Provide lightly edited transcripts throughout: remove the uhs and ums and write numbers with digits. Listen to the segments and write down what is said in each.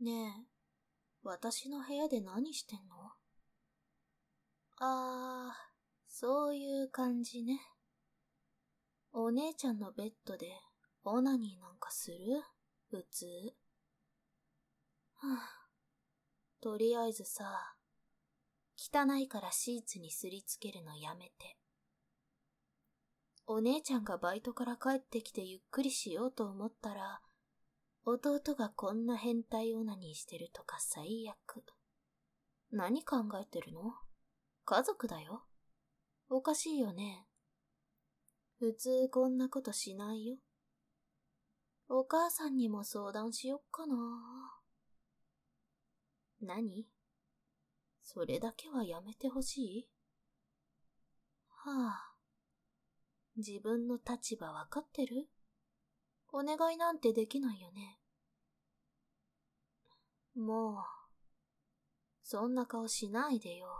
ねえ、私の部屋で何してんの？そういう感じね。お姉ちゃんのベッドでオナニーなんかする？普通。とりあえずさ、汚いからシーツにすりつけるのやめて。お姉ちゃんがバイトから帰ってきてゆっくりしようと思ったら、弟がこんな変態オナニーしてるとか最悪。何考えてるの？家族だよ。おかしいよね。普通こんなことしないよ。お母さんにも相談しよっかな。何？それだけはやめてほしい？自分の立場わかってる？お願いなんてできないよね。もう、そんな顔しないでよ。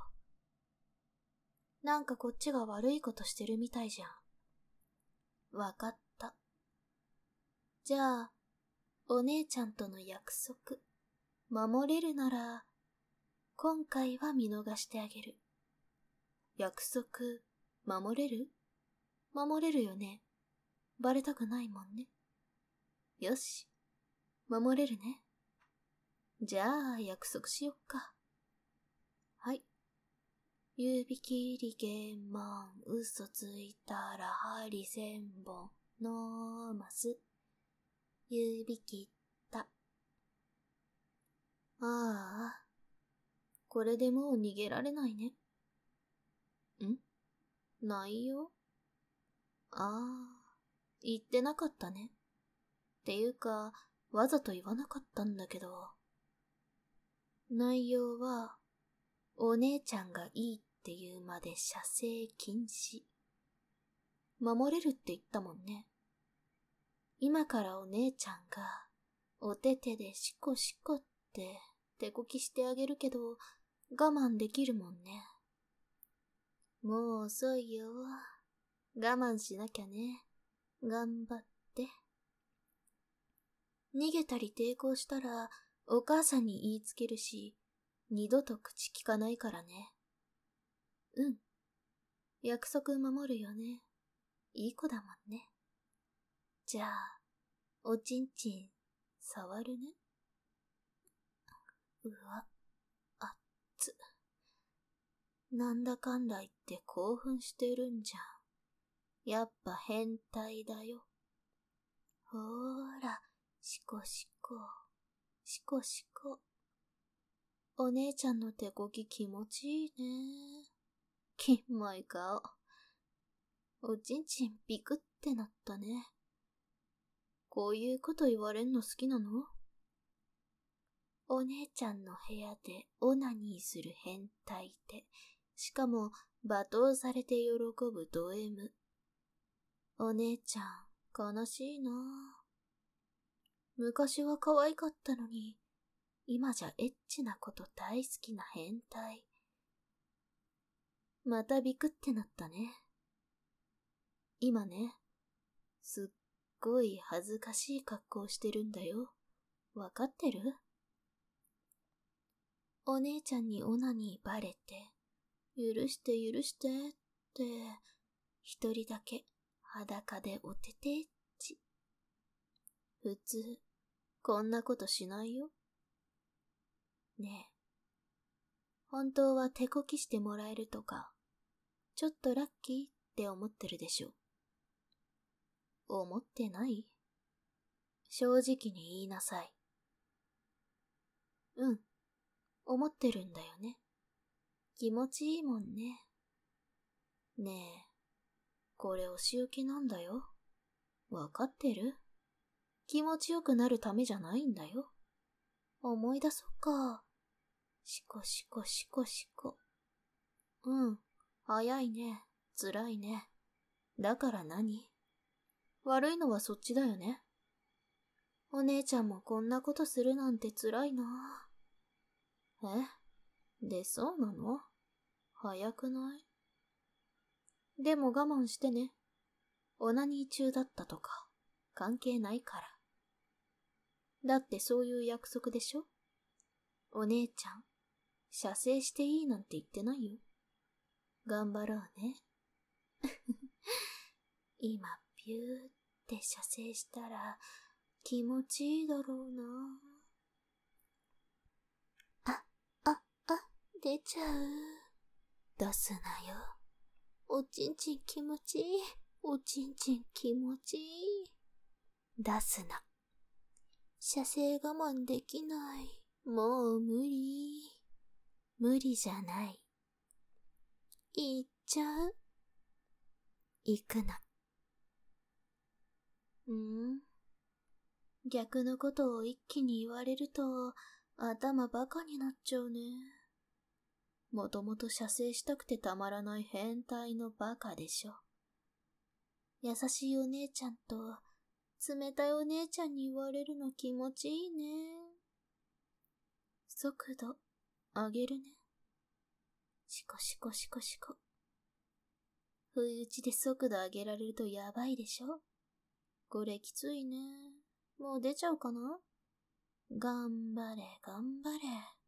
なんかこっちが悪いことしてるみたいじゃん。わかった。じゃあ、お姉ちゃんとの約束、守れるなら、今回は見逃してあげる。約束、守れる？守れるよね。バレたくないもんね。よし、守れるね。じゃあ、約束しよっか。はい。指切り玄満、嘘ついたら針千本、のます。指切った。これでもう逃げられないね。ないよ。言ってなかったね。っていうか、わざと言わなかったんだけど。内容は、お姉ちゃんがいいって言うまで射精禁止。守れるって言ったもんね。今からお姉ちゃんが、お手手でシコシコって手こきしてあげるけど、我慢できるもんね。もう遅いよ。我慢しなきゃね。頑張って。逃げたり抵抗したら、お母さんに言いつけるし、二度と口聞かないからね。うん。約束守るよね。いい子だもんね。じゃあ、おちんちん、触るね。うわ、あっつ。なんだかんだ言って興奮してるんじゃん。やっぱ変態だよ。ほーら、シコシコ、シコシコ。お姉ちゃんの手こき気持ちいいね。キモい顔。おちんちんビクってなったね。こういうこと言われんの好きなの？お姉ちゃんの部屋でオナニーする変態で、しかも罵倒されて喜ぶド M。お姉ちゃん、悲しいな。昔は可愛かったのに、今じゃエッチなこと大好きな変態。またビクってなったね。今ね、すっごい恥ずかしい格好してるんだよ。わかってる？お姉ちゃんにオナニーバレて、許して許してって、一人だけ裸でおててっち。普通、こんなことしないよ。ねえ、本当は手こきしてもらえるとか、ちょっとラッキーって思ってるでしょ。思ってない？正直に言いなさい。うん、思ってるんだよね。気持ちいいもんね。ねえ、これお仕置きなんだよ。わかってる？気持ちよくなるためじゃないんだよ。思い出そっか。シコシコシコシコ。うん、早いね。辛いね。だから何？悪いのはそっちだよね。お姉ちゃんもこんなことするなんて辛いな。で、そうなの？早くない？でも我慢してね。オナニー中だったとか、関係ないから。だってそういう約束でしょ？ お姉ちゃん、射精していいなんて言ってないよ。頑張ろうね。今、ビューって射精したら気持ちいいだろうな。出ちゃう。出すなよ。おちんちん気持ちいい。おちんちん気持ちいい。出すな。射精我慢できない。もう無理。無理じゃない。行っちゃう。行くな。逆のことを一気に言われると頭バカになっちゃうね。もともと射精したくてたまらない変態のバカでしょ。優しいお姉ちゃんと冷たいお姉ちゃんに言われるの気持ちいいね。速度上げるね。シコシコシコシコ。不意打ちで速度上げられるとやばいでしょ。これきついね。もう出ちゃうかな。頑張れ頑張れ。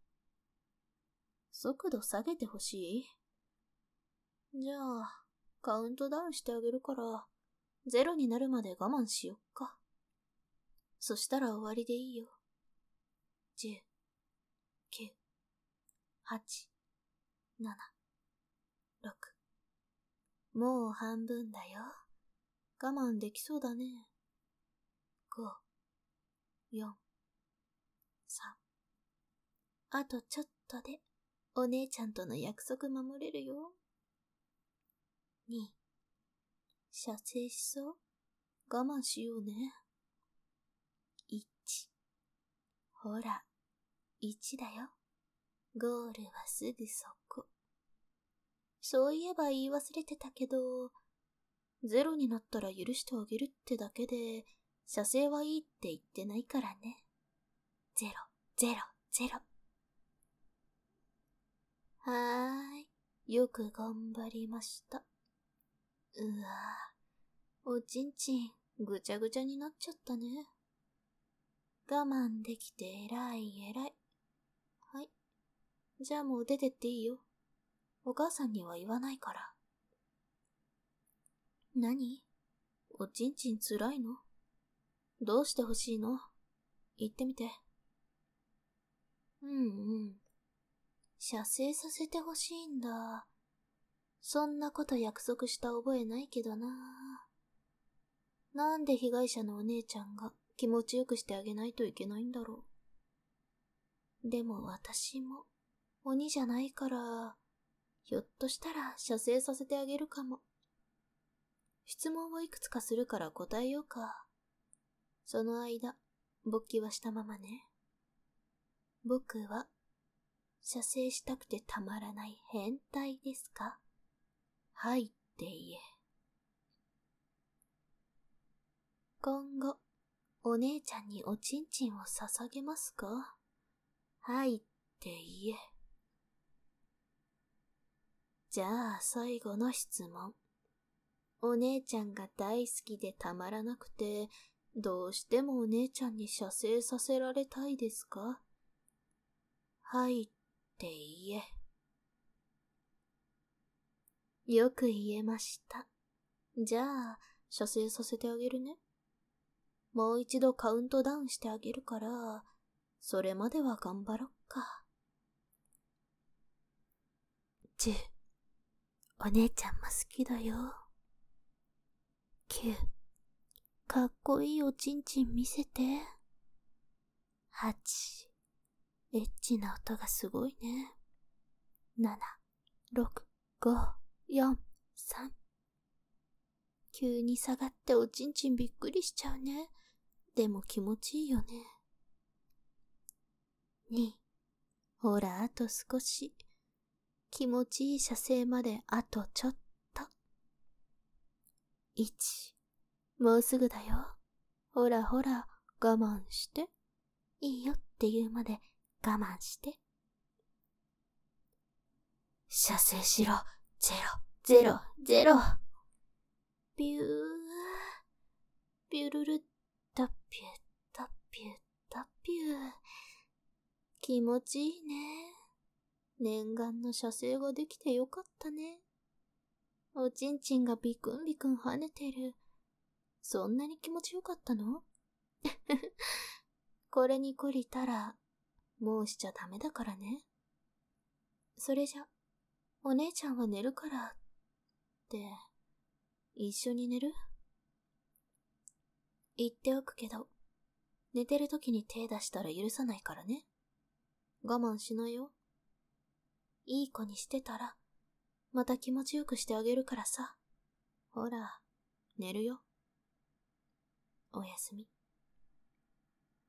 速度下げてほしい？じゃあ、カウントダウンしてあげるから、0になるまで我慢しよっか。そしたら終わりでいいよ。10、9、8、7、6。もう半分だよ。我慢できそうだね。5、4、3。あとちょっとで、お姉ちゃんとの約束守れるよ。2、射精しそう？我慢しようね。1、ほら、1だよ。ゴールはすぐそこ。そういえば言い忘れてたけど、0になったら許してあげるってだけで、射精はいいって言ってないからね。0、0、0。はーい。よく頑張りました。うわぁ、おちんちんぐちゃぐちゃになっちゃったね。我慢できて偉い偉い。はい。じゃあもう出てっていいよ。お母さんには言わないから。何？おちんちんつらいの？どうしてほしいの？言ってみて。射精させてほしいんだ。そんなこと約束した覚えないけどな。なんで被害者のお姉ちゃんが気持ちよくしてあげないといけないんだろう。でも私も鬼じゃないから、ひょっとしたら射精させてあげるかも。質問をいくつかするから答えようか。その間、勃起はしたままね。僕は、射精したくてたまらない変態ですか？はいって言え。今後、お姉ちゃんにおちんちんを捧げますか？はいって言え。じゃあ最後の質問。お姉ちゃんが大好きでたまらなくて、どうしてもお姉ちゃんに射精させられたいですか？はいって言え。よく言えました。じゃあ、射精させてあげるね。もう一度カウントダウンしてあげるから、それまでは頑張ろっか。10、お姉ちゃんも好きだよ。9、かっこいいおちんちん見せて。8、エッチな音がすごいね。7、6、5、4、3。急に下がっておちんちんびっくりしちゃうね。でも気持ちいいよね。2、ほらあと少し。気持ちいい射精まであとちょっと。1、もうすぐだよ。ほらほら我慢して。いいよって言うまで我慢して。射精しろ。0、0、0。ビュー。ビュルルッタピュッタピュッタピュー。 気持ちいいね。念願の射精ができてよかったね。おちんちんがビクンビクン跳ねてる。そんなに気持ちよかったの？これに懲りたら、もうしちゃダメだからね。それじゃ、お姉ちゃんは寝るから、って、一緒に寝る？言っておくけど、寝てる時に手出したら許さないからね。我慢しないよ。いい子にしてたら、また気持ちよくしてあげるからさ。ほら、寝るよ。おやすみ。